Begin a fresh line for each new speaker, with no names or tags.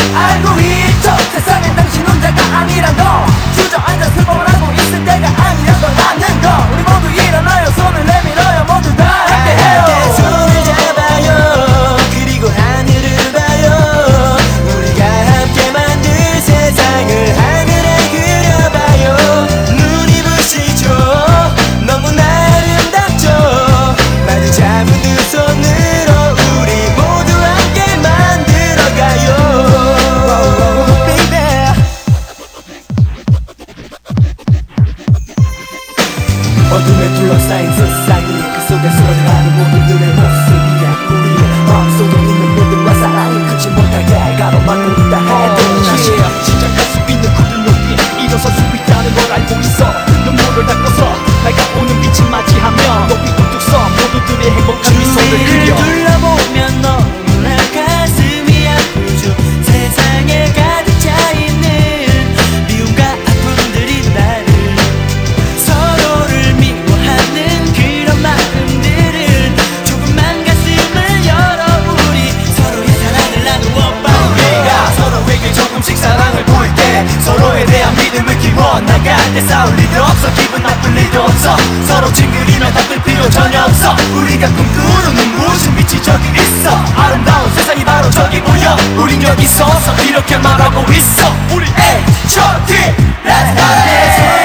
알고 있죠 세상엔 당신 혼자가 아니란 거 주저앉아 슬퍼만 하고 있을 때가 아니란 걸 아는 거 우리 모두 일어나요 손을 내밀어요 모두 다 함께해요
손을 잡아요 그리고 하늘을 봐요 우리가 함께 만들 세상을 하늘에 그려봐요 눈이 부시죠 너무나 아름답죠 마주 잡은 두 손으로 우리 모두 함께 만들어가요
어둠에 둘러싸인 세상 우리 그 속에 쓰러져가는 모두들의 모습이야 우리의 마음속에 있는 믿음과 사랑이 그치 못하게 가로막는다 해도
진짜 가슴 있는 굳은 용기 일어설 수 있다는 걸 알고 있어 눈물을 닦아서 밝아오는 빛을 맞이하며 높이 우뚝 서 모두들의 행복한 미소를 그려
둘러보면 너무나 가슴이 아프죠 세상에 가득 차있는 미움과 아픔들이 나를 서로를 미워하는 그런 마음들을 조금만 가슴을 열어 우리 서로의 사랑을 나누어봐
우리가 서로에게 조금씩 사랑을 보일게 서로에 대한 믿음을 키워나갈 때 싸울 일도 없어 기분 나쁠 일도 없어 서로 찡그리며 닦을 필요 전혀 없어 우리가 꿈꾸는 무슨 빛이 저기 있어 아름다운 세상이 바로 저기 보여 우린 여기 서서 이렇게 말하고 있어 우리 H.O.T. Let's go